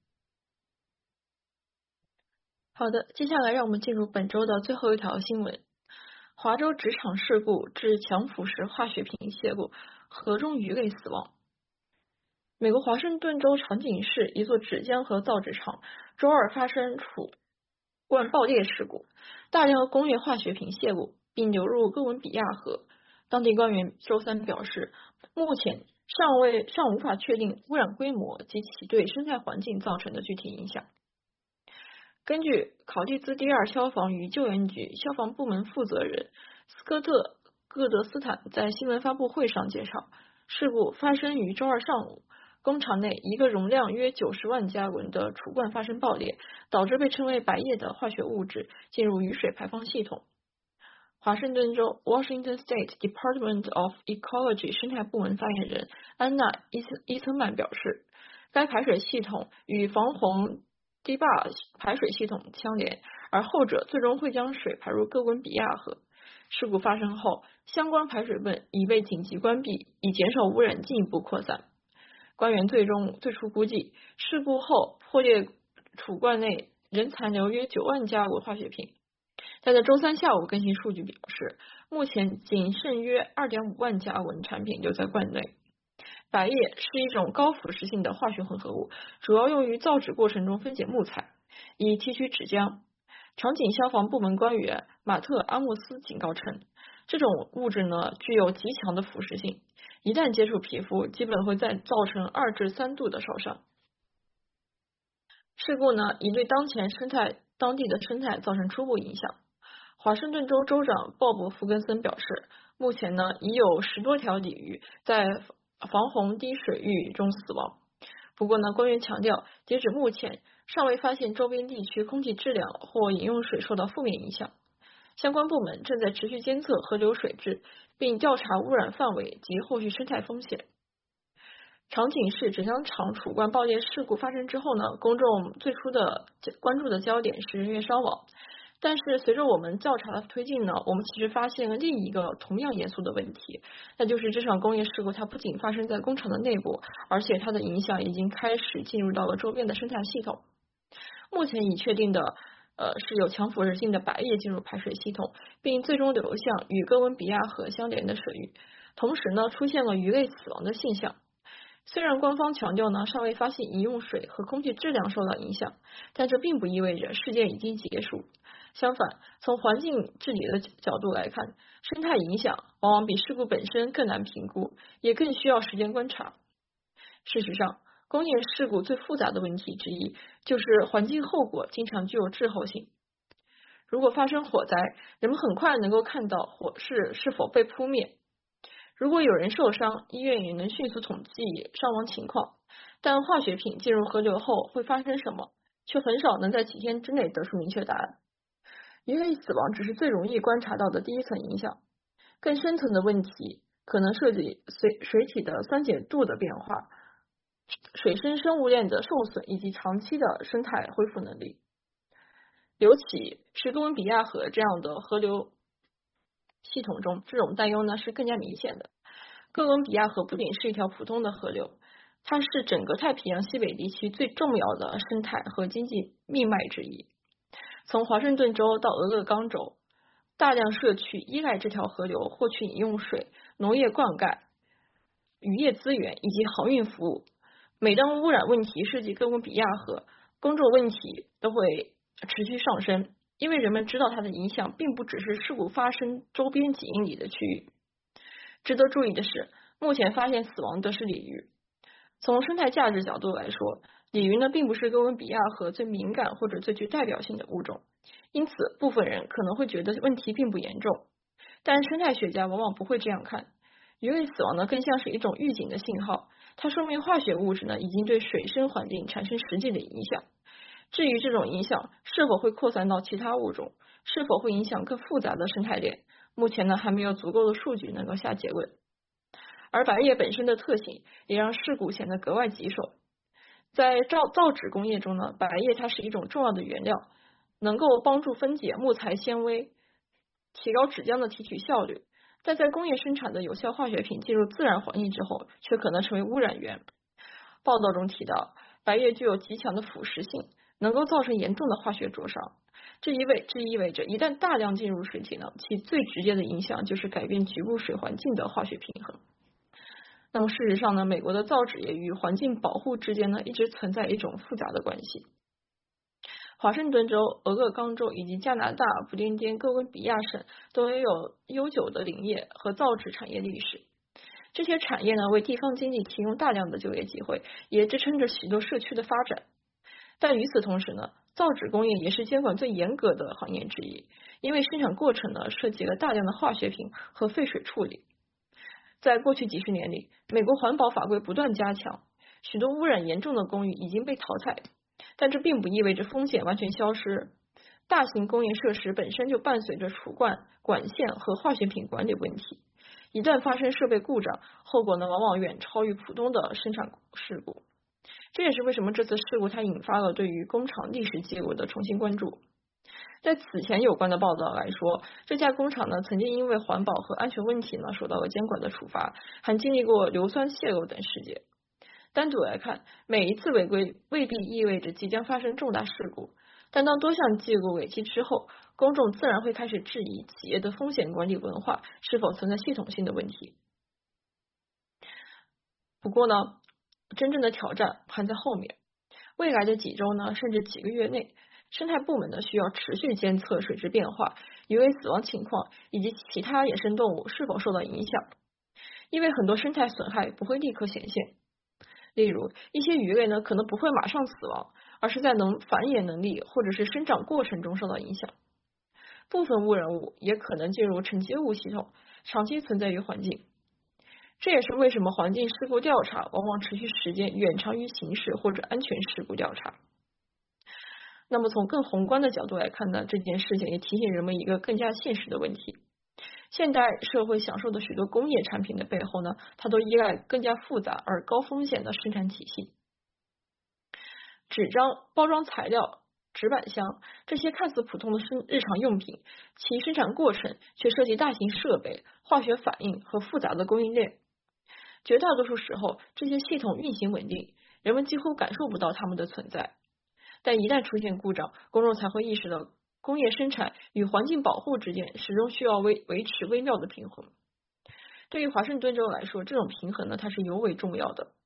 好的，接下来让我们进入本周的最后一条新闻。华州职场事故致强腐蚀化学品泄漏，河中鱼类死亡。美国华盛顿州长井市一座纸浆和造纸厂周二发生储罐爆裂事故，大量工业化学品泄漏并流入哥伦比亚河。当地官员周三表示，目前尚未尚无法确定污染规模及其对生态环境造成的具体影响。根据考蒂兹第二消防与救援局消防部门负责人斯科特·戈德斯坦在新闻发布会上介绍，事故发生于周二上午，工厂内一个容量约九十万加仑的储罐发生爆裂，导致被称为白液的化学物质进入雨水排放系统。华盛顿州 Washington State Department of Ecology 生态部门发言人安娜·伊森伊森曼表示，该排水系统与防洪堤坝排水系统相连，而后者最终会将水排入哥伦比亚河。事故发生后，相关排水泵已被紧急关闭，以减少污染进一步扩散。官员最终最初估计，事故后破裂储罐内仍残留约九万加仑化学品。他在周三下午更新数据表示，目前仅剩约 二点五万加仑产品留在罐内。白液是一种高腐蚀性的化学混合物，主要用于造纸过程中分解木材，以提取纸浆。长井消防部门官员马特·阿莫斯警告称，这种物质呢具有极强的腐蚀性，一旦接触皮肤，基本会再造成二至三度的烧伤。事故呢已对当前生态当地的生态造成初步影响。华盛顿州州长鲍勃·福根森表示，目前呢已有十多条鲤鱼在防洪堤水域中死亡。不过呢，官员强调，截止目前，尚未发现周边地区空气质量或饮用水受到负面影响。相关部门正在持续监测河流水质，并调查污染范围及后续生态风险。长井市纸浆厂储罐爆裂事故发生之后呢，公众最初的关注的焦点是人员伤亡。但是随着我们调查的推进呢，我们其实发现了另一个同样严肃的问题，那就是这场工业事故它不仅发生在工厂的内部，而且它的影响已经开始进入到了周边的生态系统。目前已确定的呃是有强腐蚀性的白液进入排水系统，并最终流向与哥伦比亚河相连的水域。同时呢，出现了鱼类死亡的现象。 虽然官方强调呢，尚未发现饮用水和空气质量受到影响，但这并不意味着事件已经结束。相反，从环境治理的角度来看，生态影响往往比事故本身更难评估，也更需要时间观察。事实上，工业事故最复杂的问题之一就是环境后果经常具有滞后性。如果发生火灾，人们很快能够看到火势是否被扑灭。如果有人受伤，医院也能迅速统计伤亡情况，但化学品进入河流后会发生什么，却很少能在几天之内得出明确答案。鱼类死亡只是最容易观察到的第一层影响，更深层的问题可能涉及水水体的酸碱度的变化、水生生物链的受损以及长期的生态恢复能力。尤其是哥伦比亚河这样的河流系统中，这种担忧呢是更加明显的。哥伦比亚河不仅是一条普通的河流，它是整个太平洋西北地区最重要的生态和经济命脉之一。从华盛顿州到俄勒冈州，大量社区依赖这条河流获取饮用水、农业灌溉、渔业资源以及航运服务。每当污染问题涉及哥伦比亚河，公众问题都会持续上升，因为人们知道它的影响并不只是事故发生周边几英里的区域。值得注意的是，目前发现死亡的是鲤鱼。从生态价值角度来说，鲤鱼呢并不是哥伦比亚河最敏感或者最具代表性的物种，因此部分人可能会觉得问题并不严重，但生态学家往往不会这样看。鱼类死亡呢更像是一种预警的信号，它说明化学物质呢已经对水生环境产生实际的影响。至于这种影响是否会扩散到其他物种，是否会影响更复杂的生态链，目前呢还没有足够的数据能够下结论。而白叶本身的特性也让事故显得格外棘手。在造造纸工业中呢，白叶它是一种重要的原料，能够帮助分解木材纤维，提高纸浆的提取效率。但在工业生产的有效化学品进入自然环境之后，却可能成为污染源。报道中提到，白叶具有极强的腐蚀性，能够造成严重的化学灼伤。这意味这意味着，一旦大量进入水体呢，其最直接的影响就是改变局部水环境的化学平衡。那么事实上呢，美国的造纸业与环境保护之间呢，一直存在一种复杂的关系。华盛顿州、俄勒冈州以及加拿大不列颠哥伦比亚省都有悠久的林业和造纸产业历史。这些产业呢，为地方经济提供大量的就业机会，也支撑着许多社区的发展。但与此同时呢，造纸工业也是监管最严格的行业之一，因为生产过程呢涉及了大量的化学品和废水处理。在过去几十年里，美国环保法规不断加强，许多污染严重的工艺已经被淘汰，但这并不意味着风险完全消失。大型工业设施本身就伴随着储罐、管线和化学品管理问题，一旦发生设备故障，后果呢往往远超于普通的生产事故。这也是为什么这次事故它引发了对于工厂历史记录的重新关注。在此前有关的报道来说，这家工厂呢曾经因为环保和安全问题呢受到了监管的处罚，还经历过硫酸泄漏等事件。单独来看，每一次违规未必意味着即将发生重大事故，但当多项记录累积之后，公众自然会开始质疑企业的风险管理文化是否存在系统性的问题。不过呢，真正的挑战还在后面。未来的几周呢，甚至几个月内，生态部门呢需要持续监测水质变化、鱼类死亡情况以及其他野生动物是否受到影响，因为很多生态损害不会立刻显现。例如，一些鱼类呢可能不会马上死亡，而是在能繁衍能力或者是生长过程中受到影响。部分污染物也可能进入沉积物系统，长期存在于环境。这也是为什么环境事故调查往往持续时间远长于刑事或者安全事故调查。那么从更宏观的角度来看呢，这件事情也提醒人们一个更加现实的问题。现代社会享受的许多工业产品的背后呢，它都依赖更加复杂而高风险的生产体系。纸张、包装材料、纸板箱，这些看似普通的生日常用品，其生产过程却涉及大型设备、化学反应和复杂的供应链。绝大多数时候，这些系统运行稳定，人们几乎感受不到它们的存在。但一旦出现故障，公众才会意识到工业生产与环境保护之间始终需要维维持微妙的平衡。对于华盛顿州来说，这种平衡呢，它是尤为重要的。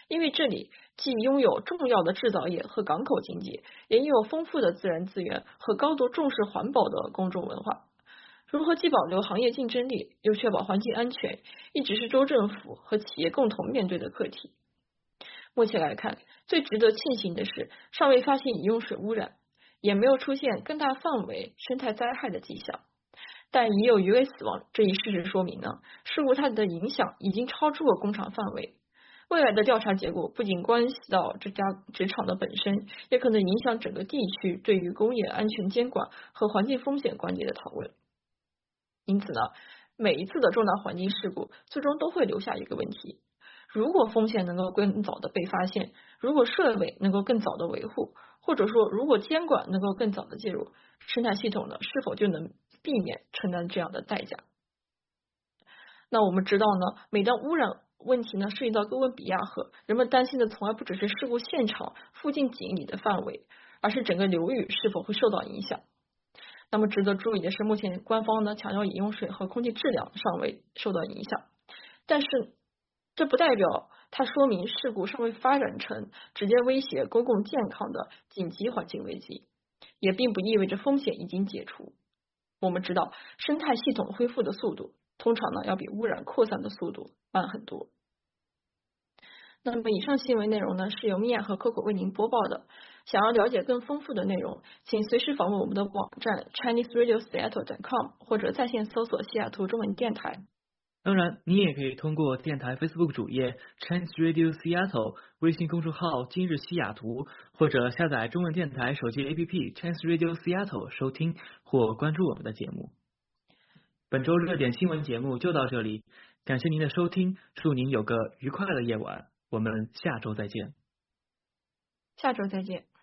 因为这里既拥有重要的制造业和港口经济，也拥有丰富的自然资源和高度重视环保的公众文化。如何既保留行业竞争力，又确保环境安全，一直是州政府和企业共同面对的课题。目前来看，最值得庆幸的是，尚未发现饮用水污染，也没有出现更大范围生态灾害的迹象。但已有鱼类死亡这一事实说明呢，事故它的影响已经超出了工厂范围。未来的调查结果不仅关系到这家职场的本身，也可能影响整个地区对于工业安全监管和环境风险管理的讨论。因此呢，每一次的重大环境事故最终都会留下一个问题：如果风险能够更早的被发现，如果设备能够更早的维护，或者说如果监管能够更早的介入，生态系统呢是否就能避免承担这样的代价？那我们知道呢，每当污染问题呢涉及到哥伦比亚河，人们担心的从来不只是事故现场附近几英里的范围，而是整个流域是否会受到影响。那么值得注意的是，目前官方呢强调饮用水和空气质量尚未受到影响，但是这不代表它说明事故尚未发展成直接威胁公共健康的紧急环境危机，也并不意味着风险已经解除。我们知道，生态系统恢复的速度通常呢要比污染扩散的速度慢很多。那么以上新闻内容呢是由米娅和 Coco 为您播报的。想要了解更丰富的内容，请随时访问我们的网站 chinese radio seattle dot com 或者在线搜索西雅图中文电台。 当然，你也可以通过电台 Facebook 主页 Chinese Radio Seattle、微信公众号今日西雅图，或者下载中文电台手机 A P P Chinese Radio Seattle 收听或关注我们的节目。本周热点新闻节目就到这里，感谢您的收听，祝您有个愉快的夜晚，我们下周再见。 下周再见。